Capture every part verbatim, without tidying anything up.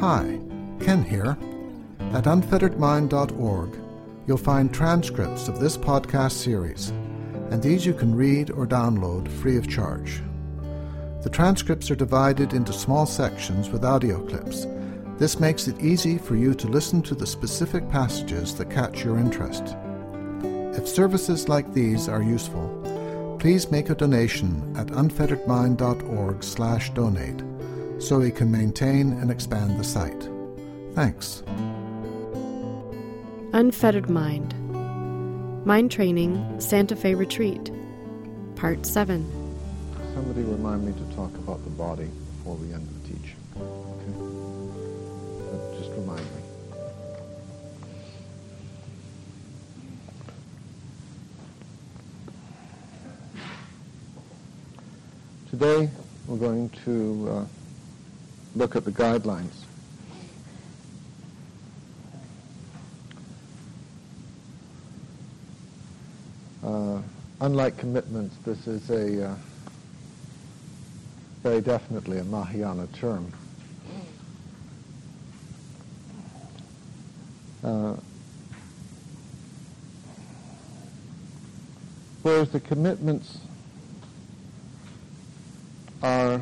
Hi, Ken here. At unfettered mind dot org, you'll find transcripts of this podcast series, and these you can read or download free of charge. The transcripts are divided into small sections with audio clips. This makes it easy for you to listen to the specific passages that catch your interest. If services like these are useful, please make a donation at unfettered mind dot org slash donate so we can maintain and expand the site. Thanks. Unfettered Mind. Mind Training, Santa Fe Retreat. Part seven. Somebody remind me to talk about the body before we end the teaching. Okay? Uh, just remind me. Today we're going to uh, look at the guidelines. Uh, unlike commitments, this is a uh, very definitely a Mahayana term. Uh, whereas the commitments are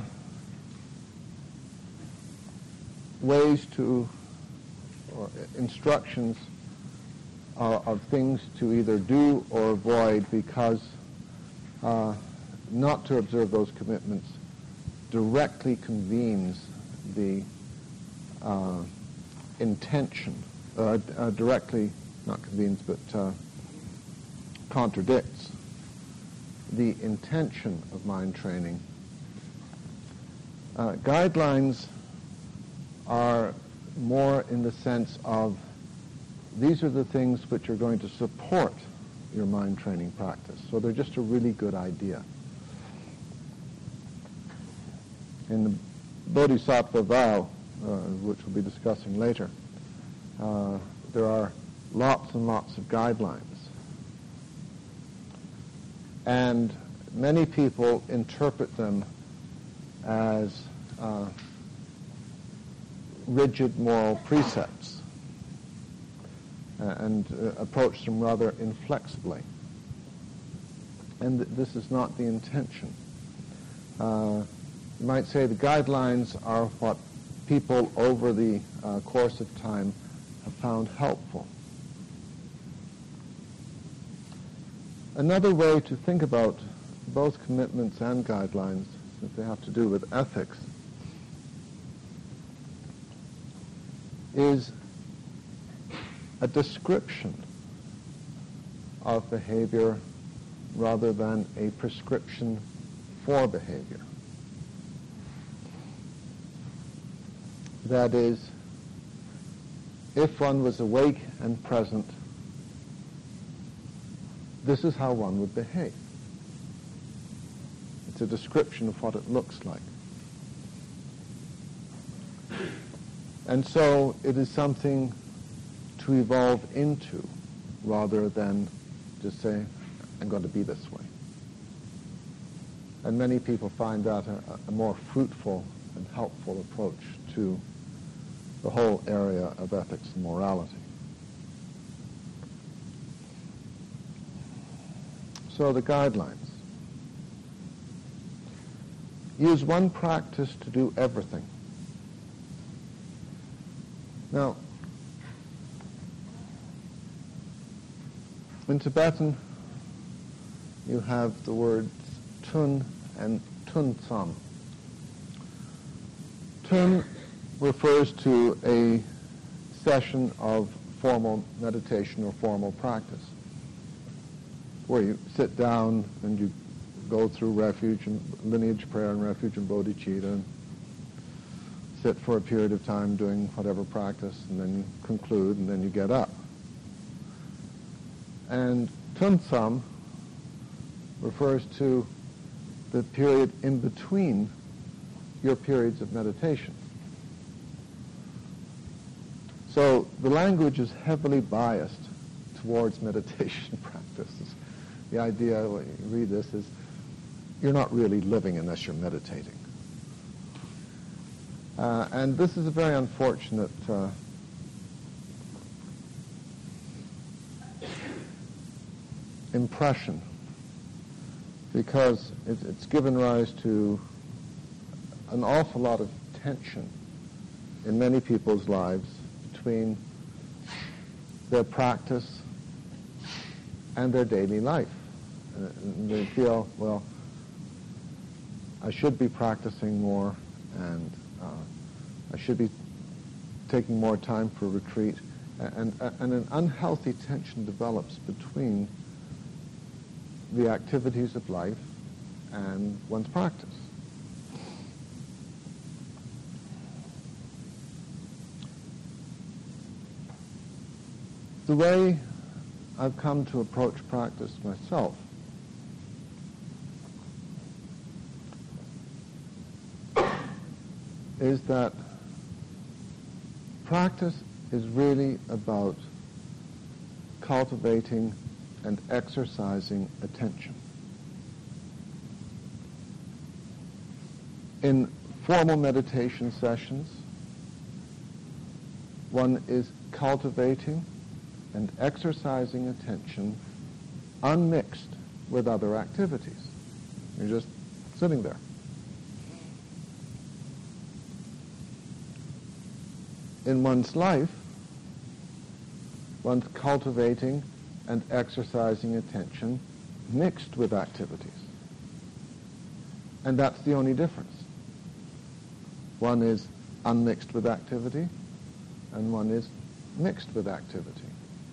ways to, or instructions uh, of things to either do or avoid, because uh, not to observe those commitments directly convenes the uh, intention, uh, uh, directly, not convenes, but uh, contradicts the intention of mind training. Uh, guidelines are more in the sense of these are the things which are going to support your mind training practice. So they're just a really good idea. In the Bodhisattva vow, uh, which we'll be discussing later, uh, there are lots and lots of guidelines. And many people interpret them as uh, rigid moral precepts uh, and uh, approach them rather inflexibly. And th- this is not the intention. Uh, you might say the guidelines are what people over the uh, course of time have found helpful. Another way to think about both commitments and guidelines, since they have to do with ethics, is a description of behavior rather than a prescription for behavior. That is, if one was awake and present, this is how one would behave. It's a description of what it looks like. And so it is something to evolve into rather than just say, I'm going to be this way. And many people find that a, a more fruitful and helpful approach to the whole area of ethics and morality. So the guidelines. Use one practice to do everything. Now, in Tibetan, you have the words tun and tun tsam. Tun refers to a session of formal meditation or formal practice, where you sit down and you go through refuge and lineage prayer and refuge and bodhicitta, and sit for a period of time doing whatever practice, and then you conclude, and then you get up. And tun tsam refers to the period in between your periods of meditation. So the language is heavily biased towards meditation practices. The idea, when you read this, is you're not really living unless you're meditating. Uh, and this is a very unfortunate uh, impression, because it, it's given rise to an awful lot of tension in many people's lives between their practice and their daily life. And they feel, well, I should be practicing more, and uh, I should be taking more time for retreat, and, and, and an unhealthy tension develops between the activities of life and one's practice. The way I've come to approach practice myself is that practice is really about cultivating and exercising attention. In formal meditation sessions, one is cultivating and exercising attention unmixed with other activities. You're just sitting there. In one's life, one's cultivating and exercising attention mixed with activities. And that's the only difference. One is unmixed with activity, and one is mixed with activity.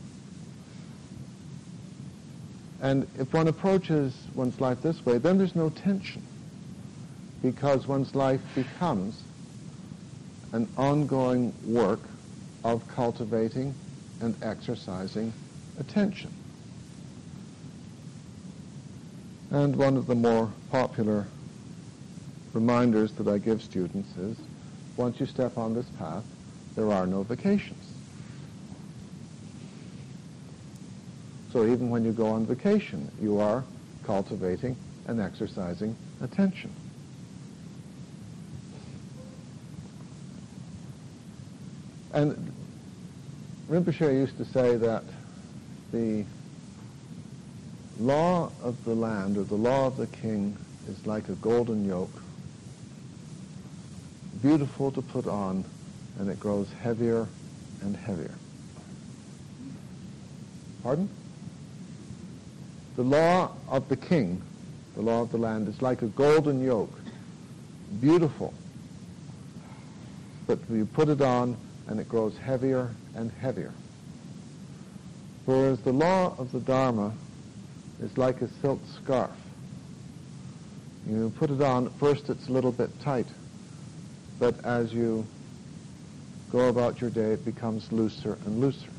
And if one approaches one's life this way, then there's no tension, because one's life becomes an ongoing work of cultivating and exercising attention. And one of the more popular reminders that I give students is, once you step on this path, there are no vacations. So even when you go on vacation, you are cultivating and exercising attention. And Rinpoche used to say that the law of the land, or the law of the king, is like a golden yoke, beautiful to put on, and it grows heavier and heavier. Pardon? The law of the king, the law of the land, is like a golden yoke, beautiful, but you put it on and it grows heavier and heavier. Whereas the law of the Dharma is like a silk scarf. You put it on, at first it's a little bit tight, but as you go about your day, it becomes looser and looser.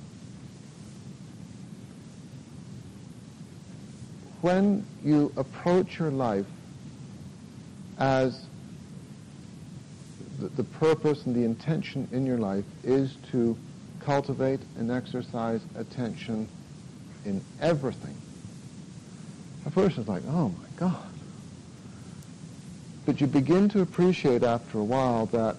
When you approach your life as the, the purpose and the intention in your life is to cultivate and exercise attention in everything, a person's like, oh my God. But you begin to appreciate after a while that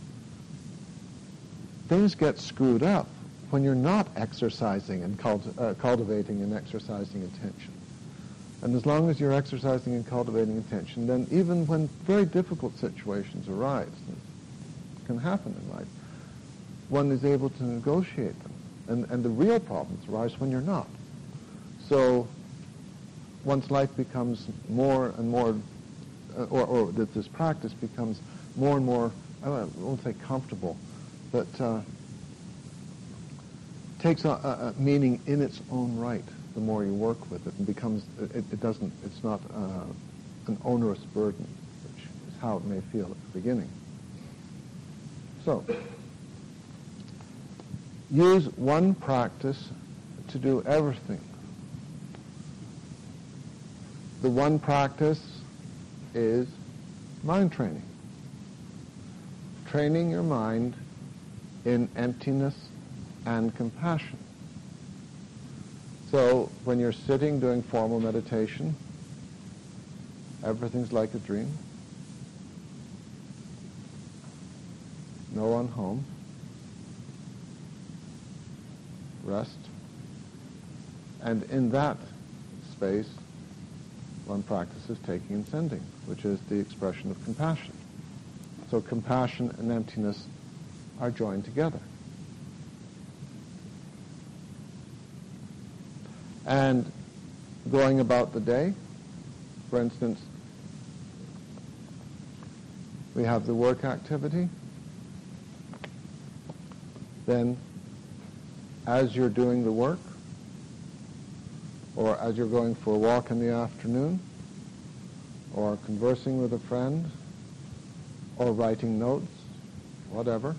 things get screwed up when you're not exercising and culti- uh, cultivating and exercising attention. And as long as you're exercising and cultivating attention, then even when very difficult situations arise, that can happen in life, one is able to negotiate them. And, and the real problems arise when you're not. So one's life becomes more and more, uh, or, or that this practice becomes more and more, I won't say comfortable, but uh, takes a, a meaning in its own right the more you work with it, and becomes, it, it doesn't, it's not uh, an onerous burden, which is how it may feel at the beginning. So, use one practice to do everything. The one practice is mind training. Training your mind in emptiness and compassion. So when you're sitting doing formal meditation, everything's like a dream. no one home, rest, and in that space one practices taking and sending, which is the expression of compassion. So compassion and emptiness are joined together. And going about the day, for instance, we have the work activity. Then, as you're doing the work, or as you're going for a walk in the afternoon, or conversing with a friend, or writing notes, whatever,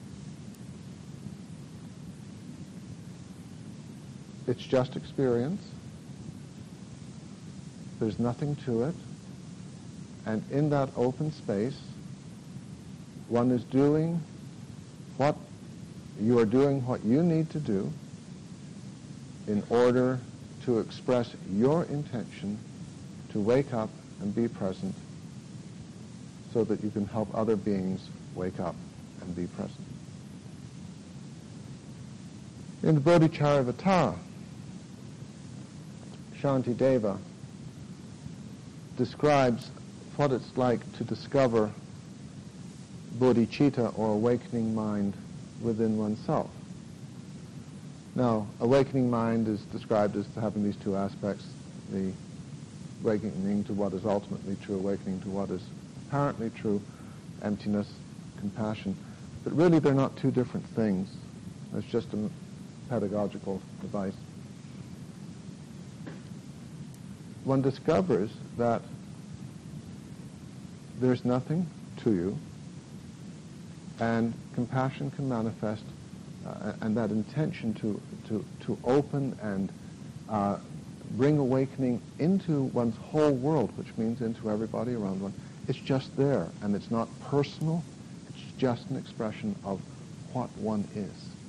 it's just experience. There's nothing to it. And in that open space, one is doing what you are doing what you need to do in order to express your intention to wake up and be present so that you can help other beings wake up and be present. In the Bodhicharyavatara, Shantideva describes what it's like to discover bodhicitta, or awakening mind, within oneself. Now, awakening mind is described as having these two aspects, the awakening to what is ultimately true, awakening to what is apparently true, emptiness, compassion. But really they're not two different things. It's just a pedagogical device. One discovers that there's nothing to you, and compassion can manifest, uh, and that intention to, to, to open and uh, bring awakening into one's whole world, which means into everybody around one. It's just there, and it's not personal. It's just an expression of what one is.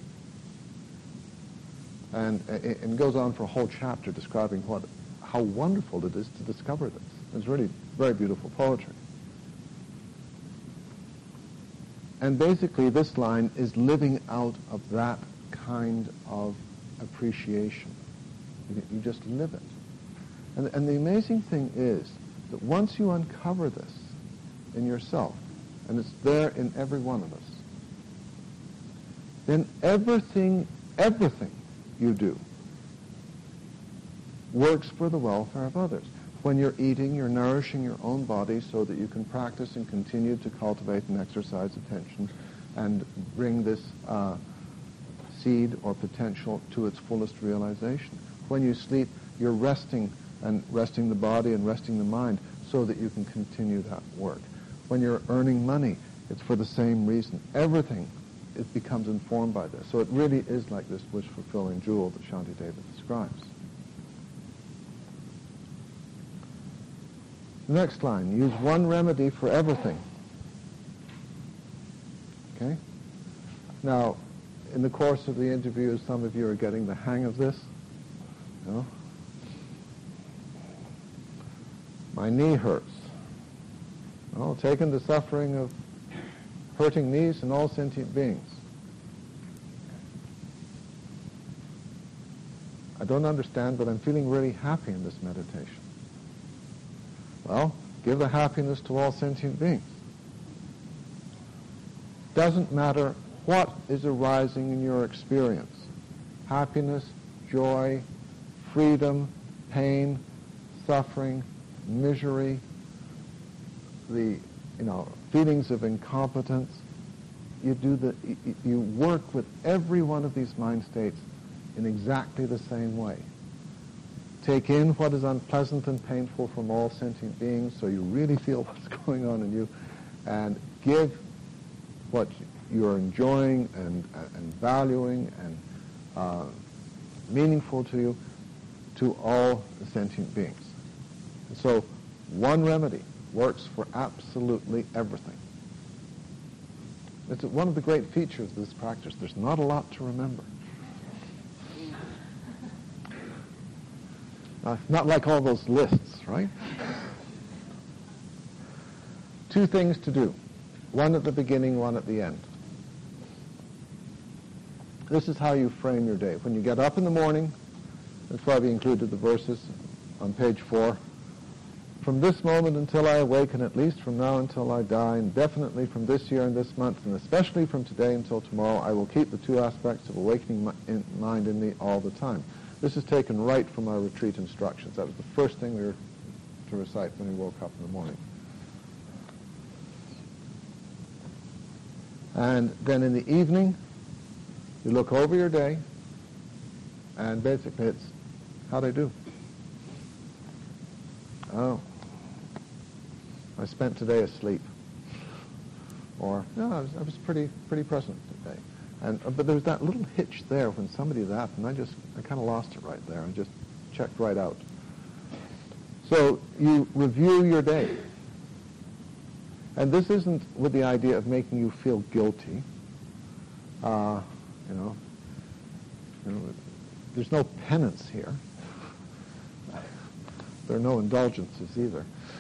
And it, it goes on for a whole chapter describing what, how wonderful it is to discover this. It's really very beautiful poetry. And basically this line is living out of that kind of appreciation. You, you just live it. And, and the amazing thing is that once you uncover this in yourself, and it's there in every one of us, then everything, everything you do works for the welfare of others. When you're eating, you're nourishing your own body so that you can practice and continue to cultivate and exercise attention and bring this uh, seed or potential to its fullest realization. When you sleep, you're resting and resting the body and resting the mind so that you can continue that work. When you're earning money, it's for the same reason. Everything, it becomes informed by this. So it really is like this wish-fulfilling jewel that Shantideva describes. The next line, use one remedy for everything. Okay? Now, in the course of the interview, some of you are getting the hang of this. You know? My knee hurts. Well, taken the suffering of hurting knees and all sentient beings. I don't understand, but I'm feeling really happy in this meditation. Well, give the happiness to all sentient beings. Doesn't matter what is arising in your experience. Happiness, joy, freedom, pain, suffering, misery, the, you know, feelings of incompetence. You do the, you work with every one of these mind states in exactly the same way. Take in what is unpleasant and painful from all sentient beings so you really feel what's going on in you, and give what you're enjoying and, and valuing and uh, meaningful to you to all the sentient beings. And so one remedy works for absolutely everything. It's one of the great features of this practice. There's not a lot to remember. Uh, not like all those lists, right? Two things to do. One at the beginning, one at the end. this is how you frame your day. When you get up in the morning, that's why we included the verses on page four. From this moment until I awaken, at least from now until I die, and definitely from this year and this month, and especially from today until tomorrow, I will keep the two aspects of awakening mi- in mind in me all the time. This is taken right from our retreat instructions. That was the first thing we were to recite when we woke up in the morning. And then in the evening, you look over your day, and basically it's, how'd I do? Oh, I spent today asleep. Or, no, I was, I was pretty pretty present today. And uh, but there was that little hitch there when somebody did that, and I just, I kind of lost it right there. I just checked right out. So you review your day. And this isn't with the idea of making you feel guilty. Uh, you know, you know, there's no penance here. There are no indulgences either.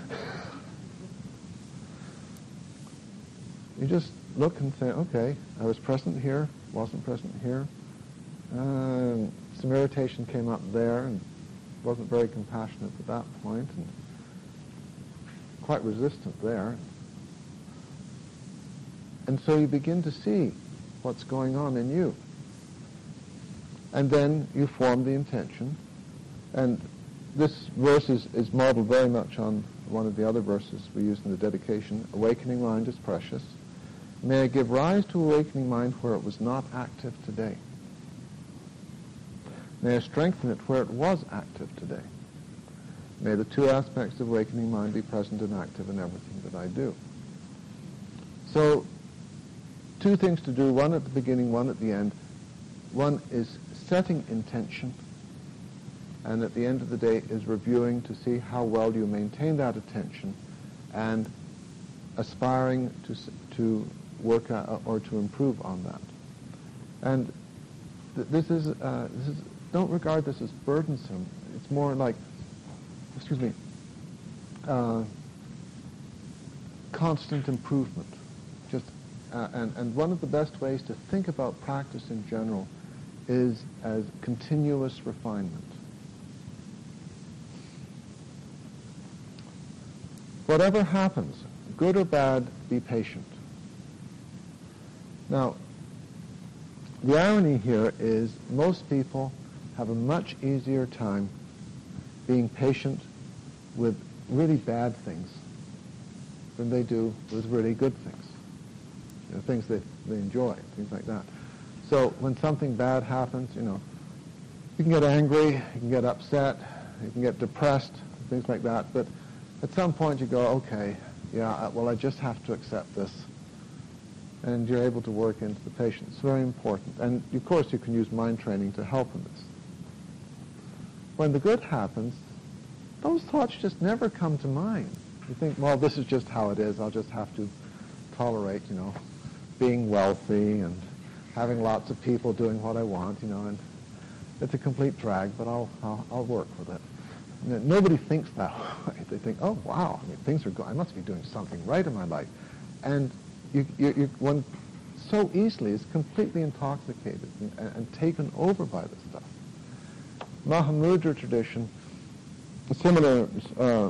You just look and say, okay, I was present here, wasn't present here. Um, some irritation came up there and wasn't very compassionate at that point, and quite resistant there. And so you begin to see what's going on in you. And then you form the intention. And this verse is, is modeled very much on one of the other verses we used in the dedication. Awakening mind is precious. May I give rise to awakening mind where it was not active today. May I strengthen it where it was active today. May the two aspects of awakening mind be present and active in everything that I do. So, two things to do, one at the beginning, one at the end. One is setting intention, and at the end of the day is reviewing to see how well you maintain that attention and aspiring to to work out or to improve on that. And th- this is uh, this is don't regard this as burdensome. It's more like, excuse me, uh, constant improvement. Just uh, and and one of the best ways to think about practice in general is as continuous refinement. Whatever happens, good or bad, be patient. Now, the irony here is most people have a much easier time being patient with really bad things than they do with really good things. You know, things that they enjoy, things like that. So when something bad happens, you know, you can get angry, you can get upset, you can get depressed, things like that, but at some point you go, okay, yeah, well, I just have to accept this. And you're able to work into the patience. It's very important. And, of course, you can use mind training to help in this. When the good happens, those thoughts just never come to mind. You think, well, this is just how it is. I'll just have to tolerate, you know, being wealthy and having lots of people doing what I want, you know, and it's a complete drag, but I'll, I'll, I'll work with it. And nobody thinks that way. They think, oh, wow, I mean, things are going, I must be doing something right in my life. And you, you, you, one so easily is completely intoxicated and, and taken over by this stuff. Mahamudra tradition, a similar uh,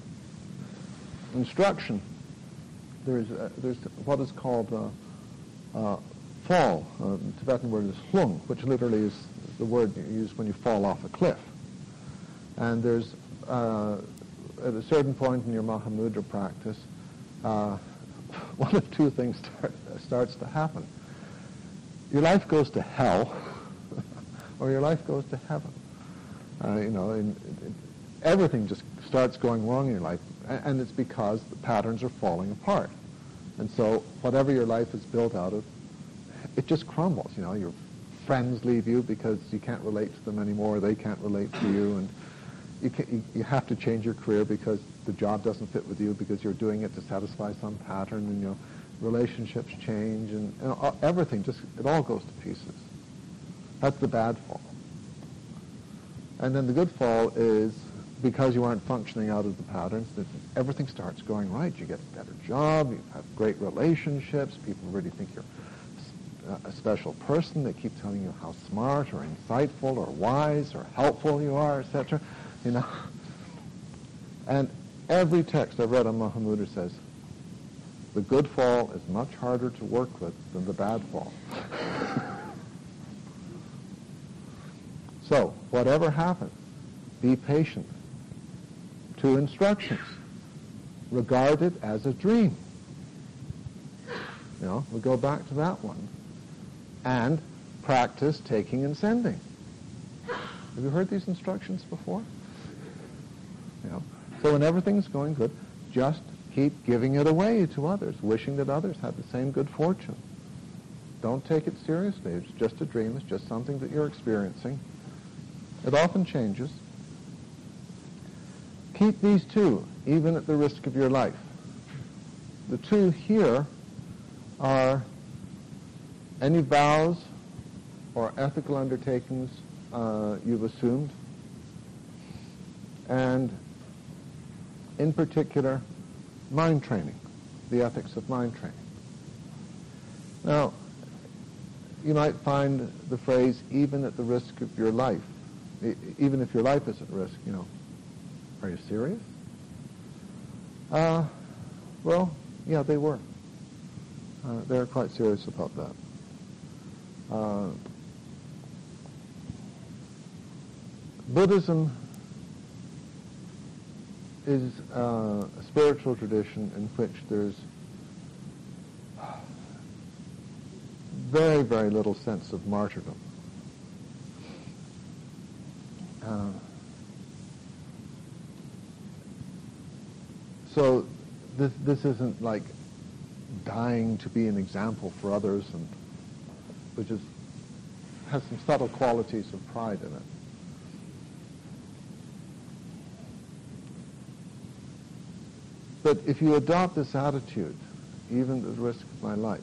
instruction. There's uh, there's what is called uh, uh, fall. Uh, the Tibetan word is hlung, which literally is the word you use when you fall off a cliff. And there's uh, at a certain point in your Mahamudra practice, uh, one of two things start, starts to happen. Your life goes to hell, or your life goes to heaven. Uh, you know, and, and everything just starts going wrong in your life, and, and it's because the patterns are falling apart. And so whatever your life is built out of, it just crumbles. You know, your friends leave you because you can't relate to them anymore, they can't relate to you, and you, can, you, you have to change your career because the job doesn't fit with you because you're doing it to satisfy some pattern, and you know, relationships change, and you know, everything just, it all goes to pieces. That's the bad fall. And then the good fall is because you aren't functioning out of the patterns, that everything starts going right. You get a better job, you have great relationships, people really think you're a special person. They keep telling you how smart or insightful or wise or helpful you are, et cetera. You know, and every text I've read on Mahamudra says the good fall is much harder to work with than the bad fall. So, whatever happens, be patient. Two instructions. Regard it as a dream. You know, we go back to that one. And practice taking and sending. Have you heard these instructions before? You know, so when everything's going good, just keep giving it away to others, wishing that others have the same good fortune. Don't take it seriously. It's just a dream. It's just something that you're experiencing. It often changes. Keep these two, even at the risk of your life. The two here are any vows or ethical undertakings uh, you've assumed, and in particular, mind training, the ethics of mind training. Now, you might find the phrase, even at the risk of your life, e- even if your life is at risk, you know, are you serious? Uh, well, yeah, they were. Uh, they're quite serious about that. Uh, Buddhism is uh, a spiritual tradition in which there's very, very little sense of martyrdom. Uh, so this this isn't like dying to be an example for others, and which is has some subtle qualities of pride in it. But if you adopt this attitude, even at the risk of my life,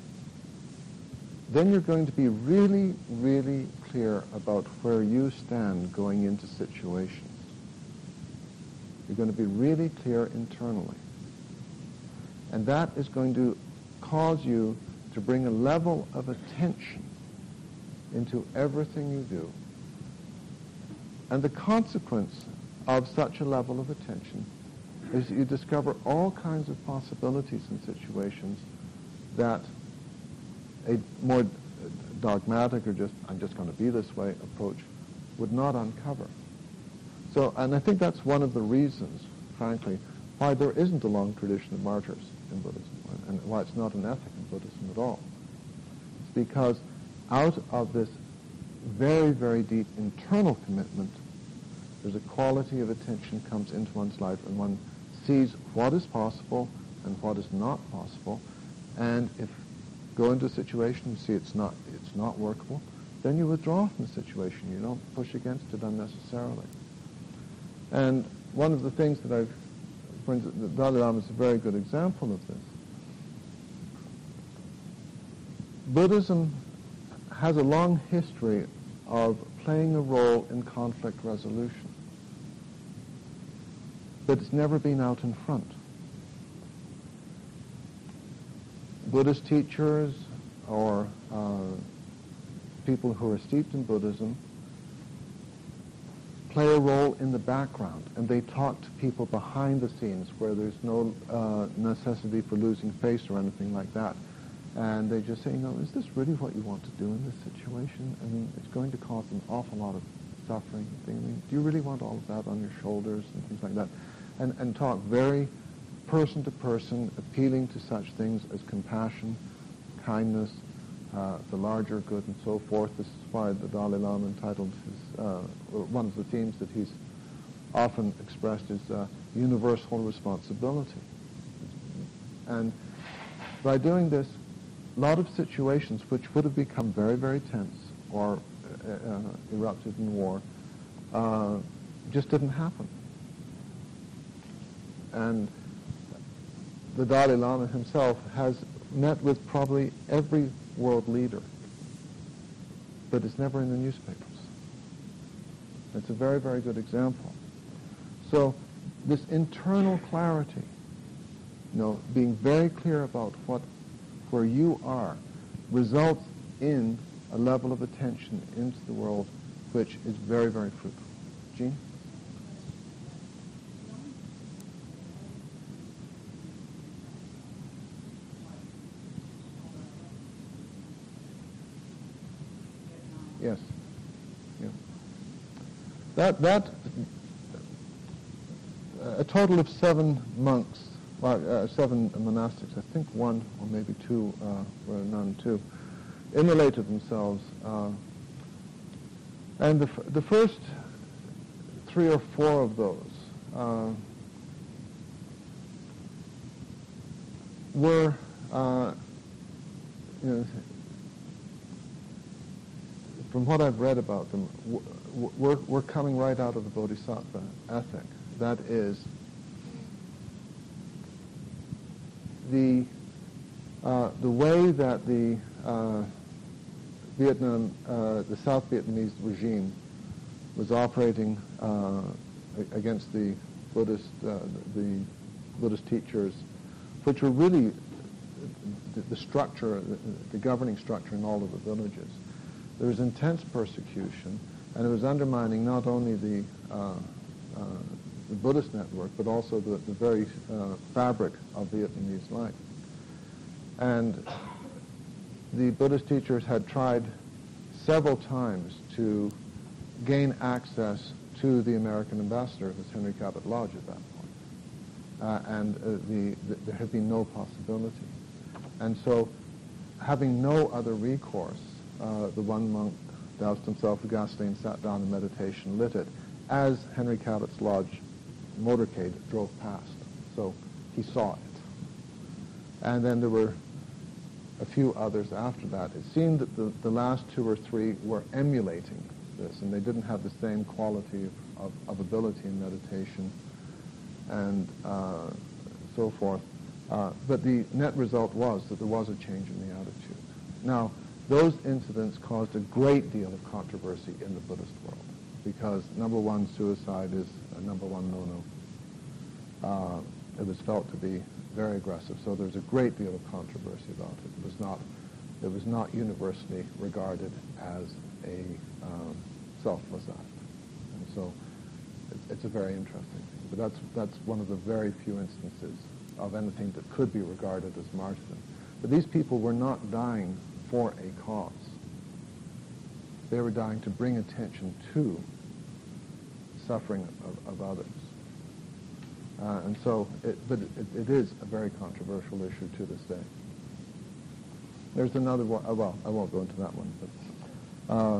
then you're going to be really, really clear about where you stand going into situations. You're going to be really clear internally. And that is going to cause you to bring a level of attention into everything you do. And the consequence of such a level of attention is that you discover all kinds of possibilities in situations that a more dogmatic or just, I'm just going to be this way approach would not uncover. So, and I think that's one of the reasons, frankly, why there isn't a long tradition of martyrs in Buddhism, and why it's not an ethic in Buddhism at all. It's because out of this very, very deep internal commitment, there's a quality of attention comes into one's life, and one sees what is possible and what is not possible. And if you go into a situation and see it's not it's not workable, then you withdraw from the situation. You don't push against it unnecessarily. And one of the things that I've, for instance, the Dalai Lama is a very good example of this. Buddhism has a long history of playing a role in conflict resolution, but it's never been out in front. Buddhist teachers or uh, people who are steeped in Buddhism play a role in the background, and they talk to people behind the scenes where there's no uh, necessity for losing face or anything like that. And they just say, you know, is this really what you want to do in this situation? I mean, it's going to cause an awful lot of suffering. I mean, do you really want all of that on your shoulders and things like that? And, and talk very person to person, appealing to such things as compassion, kindness, uh, the larger good, and so forth. This is why the Dalai Lama entitled his, uh, one of the themes that he's often expressed is uh, universal responsibility. And by doing this, a lot of situations which would have become very, very tense or uh, uh, erupted in war uh, just didn't happen. And the Dalai Lama himself has met with probably every world leader, but it's never in the newspapers. It's a very, very good example. So this internal clarity, you know, being very clear about what, where you are, results in a level of attention into the world which is very, very fruitful. Jean? Yes. Yeah. That, that, a total of seven monks, well, uh, seven monastics, I think one or maybe two uh, were none too, immolated themselves. Uh, and the, f- the first three or four of those uh, were, uh, you know, from what I've read about them, w- w- we're, we're coming right out of the Bodhisattva ethic. That is, the uh, the way that the uh, Vietnam, uh, the South Vietnamese regime was operating uh, against the Buddhist, uh, the Buddhist teachers, which were really the, the structure, the, the governing structure in all of the villages. There was intense persecution, and it was undermining not only the, uh, uh, the Buddhist network, but also the, the very uh, fabric of Vietnamese life. And the Buddhist teachers had tried several times to gain access to the American ambassador, who was Henry Cabot Lodge at that point. Uh, and uh, the, the, there had been no possibility. And so, having no other recourse, Uh, the one monk doused himself with gasoline, sat down in meditation, lit it, as Henry Cabot's Lodge motorcade drove past. So he saw it. And then there were a few others after that. It seemed that the, the last two or three were emulating this, and they didn't have the same quality of, of, of ability in meditation and uh, so forth. Uh, but the net result was that there was a change in the attitude. Now, those incidents caused a great deal of controversy in the Buddhist world because, number one, suicide is a number one no-no. Uh, it was felt to be very aggressive, so there's a great deal of controversy about it. It was not, it was not universally regarded as a um, selfless act, and so it's, it's a very interesting thing. But that's that's one of the very few instances of anything that could be regarded as martyrdom. But these people were not dying for a cause. They were dying to bring attention to suffering of, of others. Uh, and so, it, but it, it is a very controversial issue to this day. There's another one, oh, well, I won't go into that one. But, uh,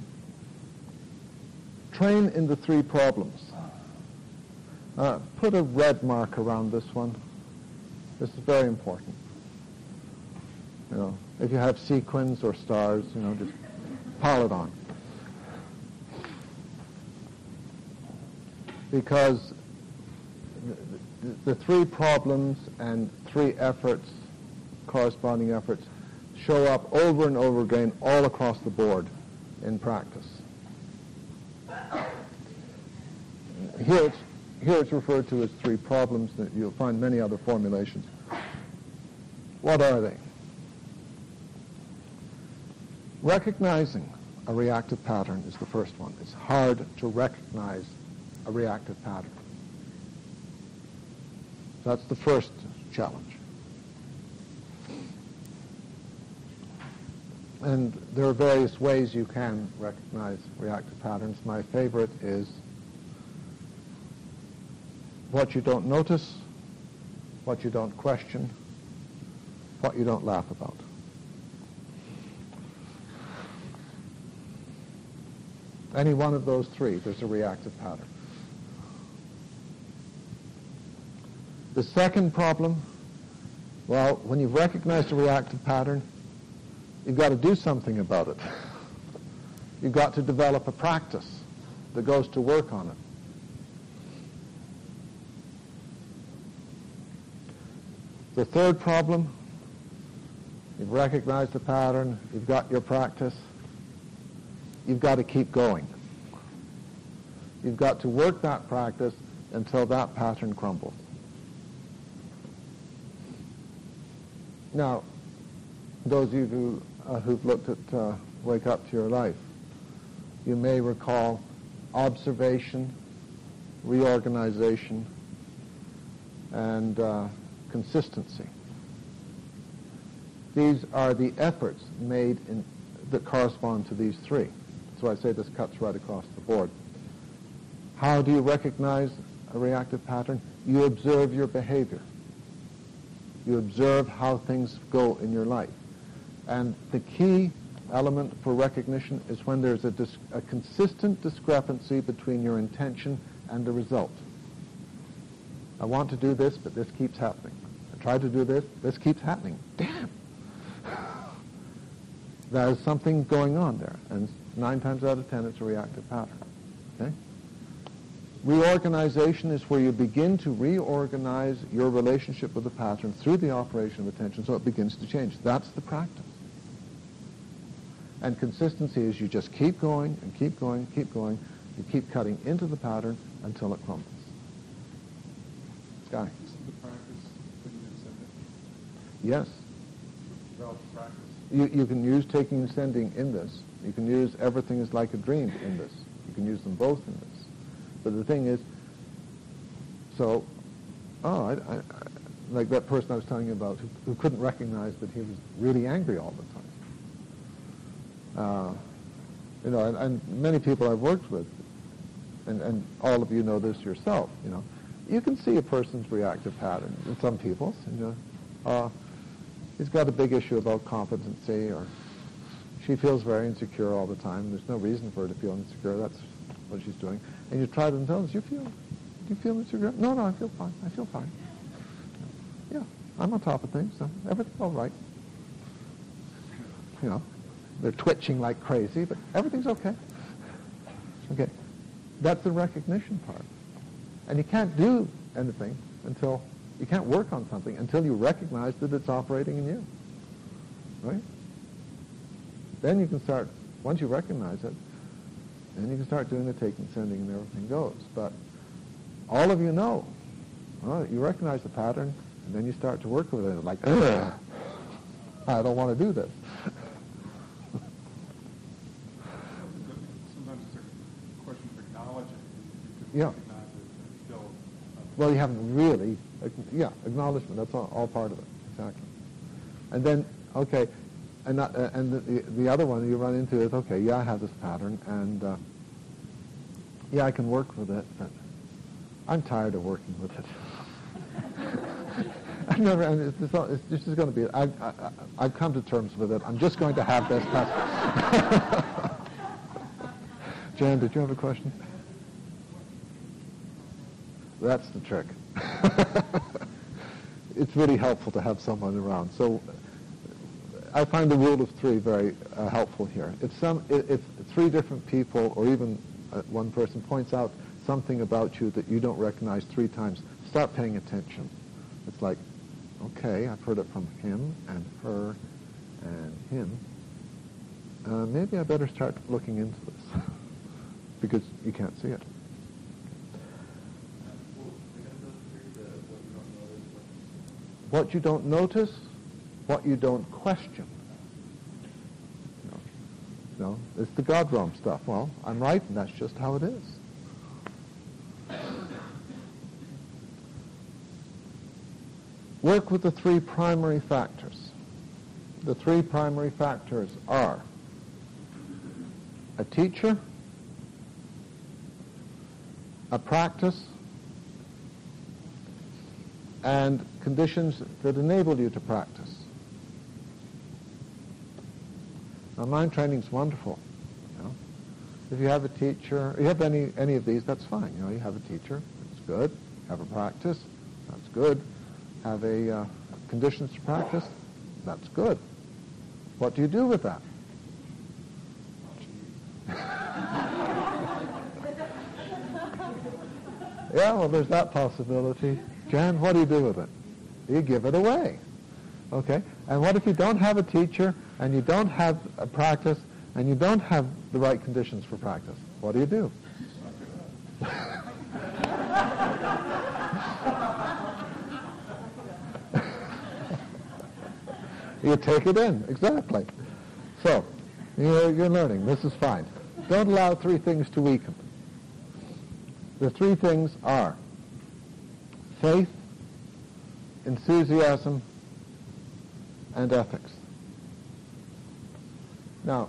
train in the three problems. Uh, put a red mark around this one. This is very important. You know, if you have sequins or stars, you know, just pile it on. Because the, the, the three problems and three efforts, corresponding efforts, show up over and over again all across the board in practice. Here it's, here it's referred to as three problems. That you'll find many other formulations. What are they? Recognizing a reactive pattern is the first one. It's hard to recognize a reactive pattern. That's the first challenge. And there are various ways you can recognize reactive patterns. My favorite is what you don't notice, what you don't question, what you don't laugh about. Any one of those three, there's a reactive pattern. The second problem, well, when you've recognized a reactive pattern, you've got to do something about it. You've got to develop a practice that goes to work on it. The third problem, you've recognized the pattern, you've got your practice, you've got to keep going. You've got to work that practice until that pattern crumbles. Now, those of you who uh, who've looked at uh, Wake Up to Your Life, you may recall observation, reorganization, and uh, consistency. These are the efforts made in, that correspond to these three. So I say this cuts right across the board. How do you recognize a reactive pattern? You observe your behavior. You observe how things go in your life. And the key element for recognition is when there's a, dis- a consistent discrepancy between your intention and the result. I want to do this, but this keeps happening. I try to do this, this keeps happening. Damn! There's something going on there, and nine times out of ten it's a reactive pattern. Okay? Reorganization is where you begin to reorganize your relationship with the pattern through the operation of attention so it begins to change. That's the practice. And consistency is you just keep going and keep going, keep going. You keep cutting into the pattern until it crumbles. Sky. Isn't the practice taking and sending? Yes. Relative practice. You, you can use taking and sending in this. You can use everything is like a dream in this. You can use them both in this. But the thing is, so, oh, I, I, I, like that person I was telling you about who, who couldn't recognize that he was really angry all the time. Uh, you know, and, and many people I've worked with, and, and all of you know this yourself, you know, you can see a person's reactive pattern in some people's. And, you know, uh, he's got a big issue about competency, or she feels very insecure all the time. There's no reason for her to feel insecure. That's what she's doing. And you try to tell them, do you feel, do you feel insecure? No, no, I feel fine. I feel fine. Yeah, I'm on top of things, so everything's all right. You know, they're twitching like crazy, but everything's okay. Okay, that's the recognition part. And you can't do anything until, you can't work on something until you recognize that it's operating in you. Right? Then you can start, once you recognize it, then you can start doing the taking, sending, and everything goes. But all of you know, well, you recognize the pattern, and then you start to work with it like, ugh, I don't want to do this. Sometimes it's a question of acknowledging. You can Yeah. recognize it and still. Uh, Well, you haven't really, yeah, acknowledgement, that's all, all part of it, exactly. And then, okay, and not, uh, and the, the other one you run into is, okay, yeah, I have this pattern, and uh, yeah, I can work with it, but I'm tired of working with it. I've never, and it's, just, it's just going to be, I, I, I've come to terms with it. I'm just going to have this pattern. Jan, did you have a question? That's the trick. It's really helpful to have someone around. So I find the rule of three very uh, helpful here. If some, if three different people, or even uh, one person points out something about you that you don't recognize three times, start paying attention. It's like, okay, I've heard it from him and her and him. Uh, maybe I better start looking into this because you can't see it. What you don't notice, what you don't question. No, no, it's the God realm stuff. Well, I'm right, and that's just how it is. Work with the three primary factors. The three primary factors are a teacher, a practice, and conditions that enable you to practice. Now, mind training is wonderful. You know? If you have a teacher, you have any any of these, that's fine. You know, you have a teacher, it's good. Have a practice, that's good. Have a uh, conditions to practice, that's good. What do you do with that? Yeah, well, there's that possibility. Jan, what do you do with it? You give it away. Okay? And what if you don't have a teacher, and you don't have a practice, and you don't have the right conditions for practice? What do you do? You take it in, exactly. So, you're, you're learning. This is fine. Don't allow three things to weaken. The three things are faith, enthusiasm, and ethics. Now,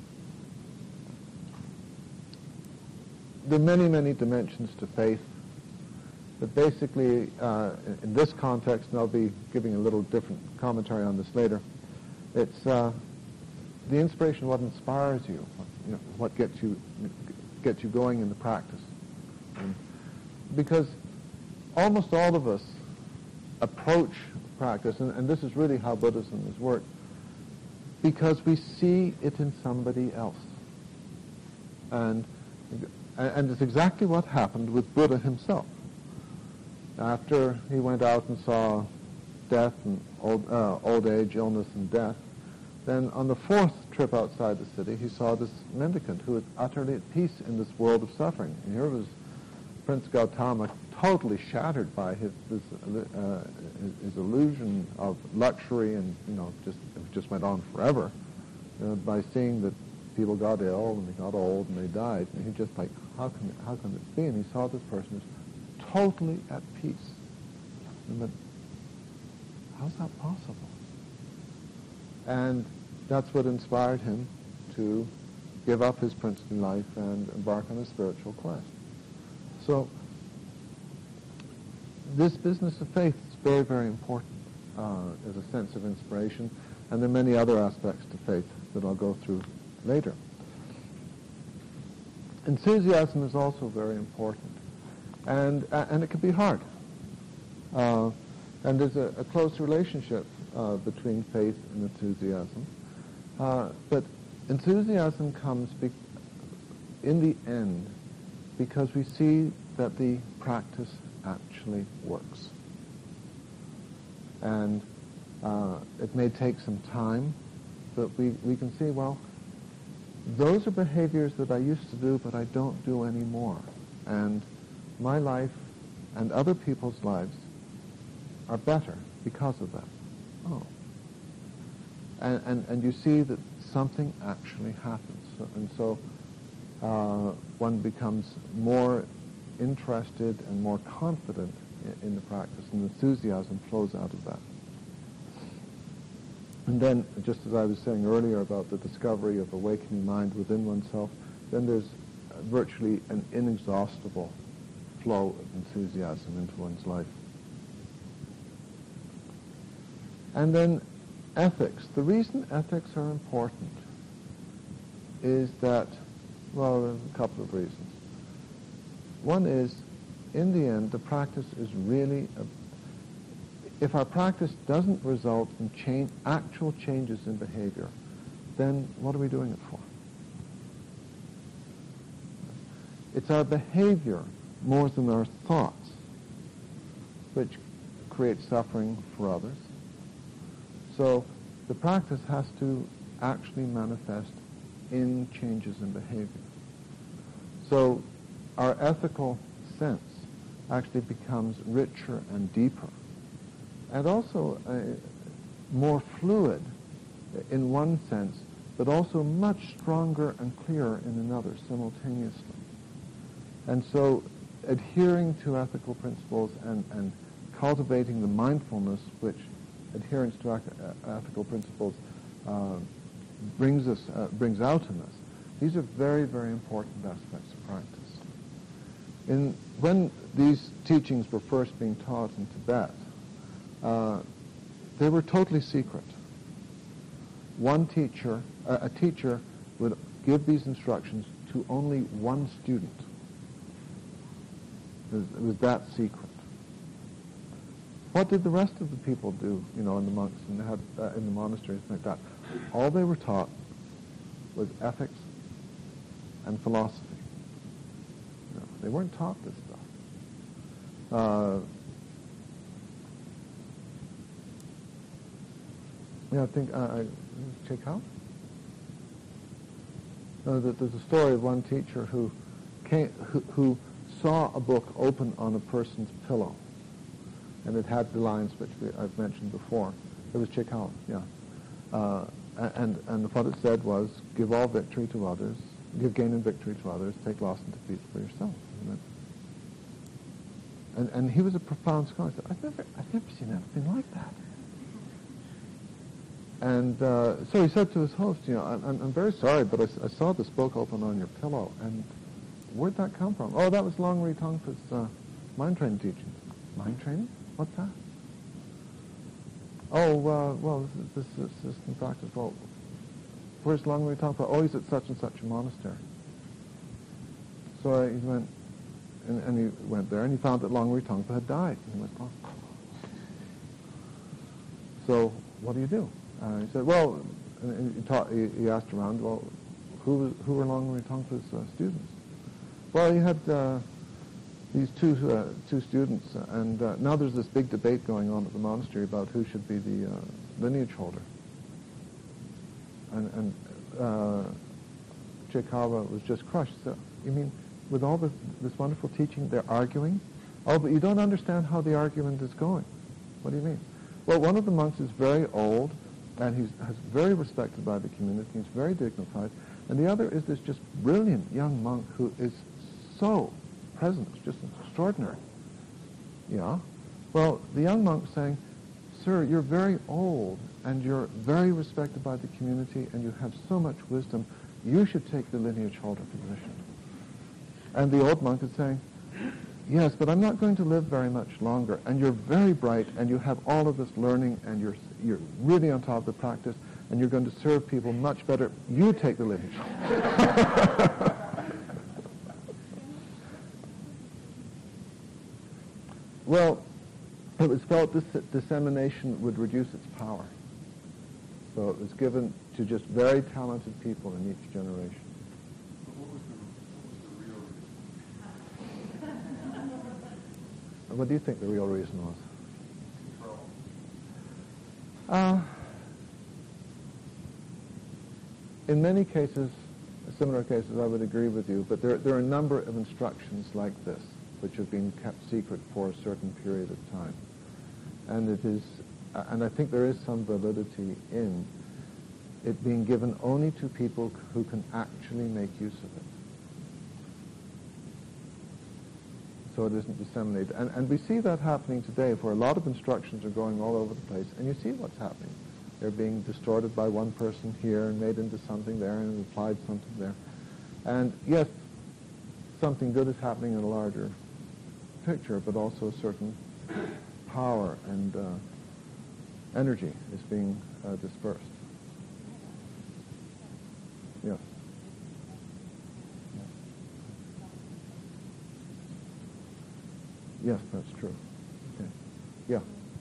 there are many, many dimensions to faith, but basically, uh, in this context, and I'll be giving a little different commentary on this later, it's uh, the inspiration, what inspires you, what, you know, what gets you gets you going in the practice. And because almost all of us approach practice, and, and this is really how Buddhism has worked, because we see it in somebody else. And, and it's exactly what happened with Buddha himself. After he went out and saw death and old, uh, old age, illness and death, then on the fourth trip outside the city, he saw this mendicant who was utterly at peace in this world of suffering. And here was Prince Gautama totally shattered by his his, uh, his, his illusion of luxury, and you know, just it just went on forever. You know, by seeing that people got ill and they got old and they died, and he just like, how can how can this be? And he saw this person is totally at peace. And went, how's that possible? And that's what inspired him to give up his princely life and embark on a spiritual quest. So this business of faith is very, very important uh, as a sense of inspiration, and there are many other aspects to faith that I'll go through later. Enthusiasm is also very important, and uh, and it can be hard. Uh, and there's a, a close relationship uh, between faith and enthusiasm. Uh, but enthusiasm comes be- in the end because we see that the practice actually works. And uh, it may take some time, but we, we can see, well, those are behaviors that I used to do, but I don't do anymore. And my life and other people's lives are better because of that. Oh. And, and, and you see that something actually happens. So, and so uh, one becomes more interested and more confident in, in the practice, and enthusiasm flows out of that. And then, just as I was saying earlier about the discovery of awakening mind within oneself, then there's virtually an inexhaustible flow of enthusiasm into one's life. And then ethics. The reason ethics are important is that, well, there's a couple of reasons. One is, in the end, the practice is really, a, if our practice doesn't result in change, actual changes in behavior, then what are we doing it for? It's our behavior more than our thoughts which create suffering for others. So the practice has to actually manifest in changes in behavior. So our ethical sense actually becomes richer and deeper, and also uh, more fluid in one sense, but also much stronger and clearer in another simultaneously. And so adhering to ethical principles and, and cultivating the mindfulness which adherence to ethical principles uh, brings us, uh, brings out in us. These are very, very important aspects of practice. In, when these teachings were first being taught in Tibet, uh, they were totally secret. One teacher, uh, a teacher would give these instructions to only one student. It was, it was that secret. What did the rest of the people do, you know, in the monks and had, uh, in the monasteries like that? All they were taught was ethics and philosophy. You know, they weren't taught this stuff. Uh, yeah, I think, uh, check out. No, there's a story of one teacher who came, who, who saw a book open on a person's pillow. And it had the lines which we, I've mentioned before. It was Chekao, yeah. Uh, and, and what it said was, give all victory to others, give gain and victory to others, take loss and defeat for yourself. Isn't it? And, and he was a profound scholar. I said, I've never, I've never seen anything like that. And uh, so he said to his host, you know, I'm, I'm very sorry, but I, I saw this book open on your pillow, and where'd that come from? Oh, that was Longri Tongpa's uh, mind training teachings. Mind training? What's that? Oh, uh, well, this is assistant practice. Well, where's Longri Tongpa? Oh, he's at such and such a monastery. So uh, he went, and, and he went there, and he found that Longri Tongpa had died. And he went, oh. So what do you do? Uh, he said, well, and he, taught, he, he asked around, well, who, who were Longri Tongpa's uh, students? Well, he had uh, these two uh, two students, uh, and uh, now there's this big debate going on at the monastery about who should be the uh, lineage holder. And, and uh, Chikawa was just crushed. So, you mean, with all this, this wonderful teaching, they're arguing? Oh, but you don't understand how the argument is going. What do you mean? Well, one of the monks is very old, and he's has very respected by the community. He's very dignified. And the other is this just brilliant young monk who is so present. It's just extraordinary. Yeah. Well, the young monk's saying, sir, you're very old, and you're very respected by the community, and you have so much wisdom. You should take the lineage holder position. And the old monk is saying, yes, but I'm not going to live very much longer, and you're very bright, and you have all of this learning, and you're you're really on top of the practice, and you're going to serve people much better. You take the lineage. Well, it was felt this dissemination would reduce its power. So it was given to just very talented people in each generation. But what was the, what was the real reason? What do you think the real reason was? Control. Uh, in many cases, similar cases, I would agree with you, but there, there are a number of instructions like this which have been kept secret for a certain period of time. And it is, uh, and I think there is some validity in it being given only to people who can actually make use of it. So it isn't disseminated. And, and we see that happening today, where a lot of instructions are going all over the place, and you see what's happening. They're being distorted by one person here and made into something there and applied something there. And yes, something good is happening in a larger picture, but also a certain power and uh, energy is being uh, dispersed. Yes. Yes, that's true. Okay. Yeah.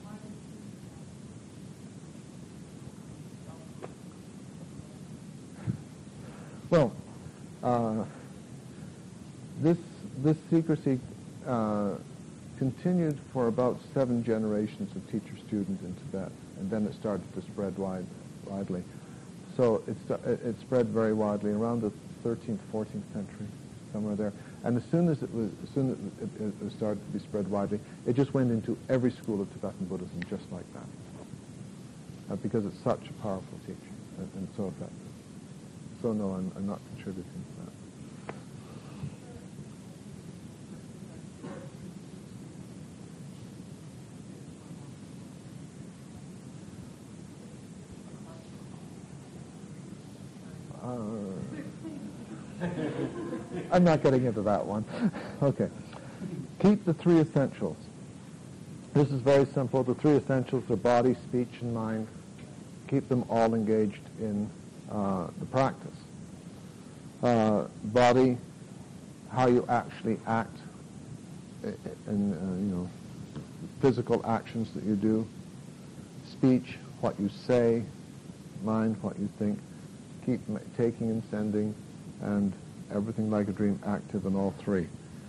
Well, uh, this this secrecy uh, continued for about seven generations of teacher-student in Tibet, and then it started to spread wide, widely. So it, it spread very widely around the thirteenth, fourteenth century, somewhere there. And as soon as it was, as soon as it, it, it started to be spread widely, it just went into every school of Tibetan Buddhism, just like that, uh, because it's such a powerful teaching and, and so effective. So no, I'm, I'm not contributing to that. I'm not getting into that one. Okay. Keep the three essentials. This is very simple. The three essentials are body, speech, and mind. Keep them all engaged in uh, the practice. Uh, body, how you actually act, and uh, you know, physical actions that you do. Speech, what you say. Mind, what you think. Keep taking and sending, and everything like a dream active in all three.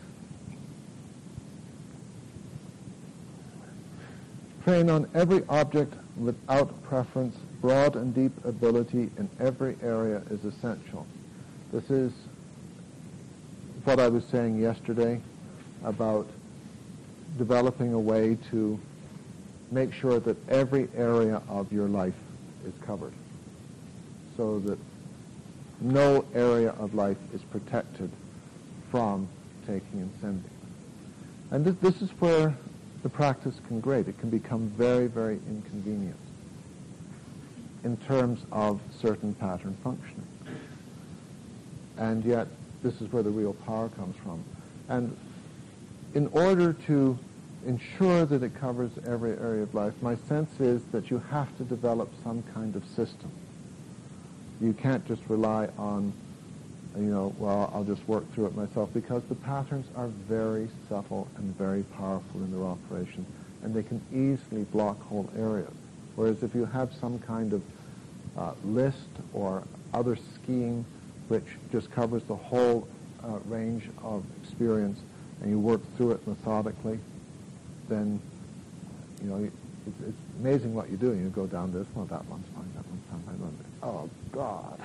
Train on every object without preference. Broad and deep ability in every area is essential. This is what I was saying yesterday about developing a way to make sure that every area of your life is covered. so that no area of life is protected from taking and sending. And this, this is where the practice can grade. It can become very, very inconvenient in terms of certain pattern functioning. And yet, this is where the real power comes from. And in order to ensure that it covers every area of life, my sense is that you have to develop some kind of system. You can't just rely on, you know, well, I'll just work through it myself, because the patterns are very subtle and very powerful in their operation, and they can easily block whole areas. Whereas if you have some kind of uh, list or other scheme which just covers the whole uh, range of experience, and you work through it methodically, then, you know, it's, it's amazing what you do. You go down this, well, that one's fine, that one's fine, that one's fine. Oh, God.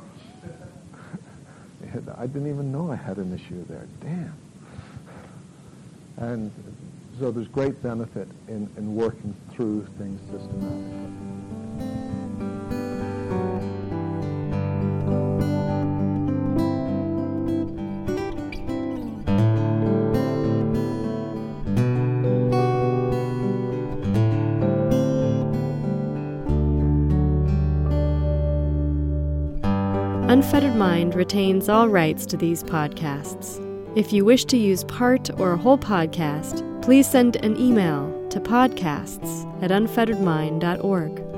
I didn't even know I had an issue there. Damn. And so there's great benefit in, in working through things systematically. Unfettered Mind retains all rights to these podcasts. If you wish to use part or a whole podcast, please send an email to podcasts at unfettered mind dot org.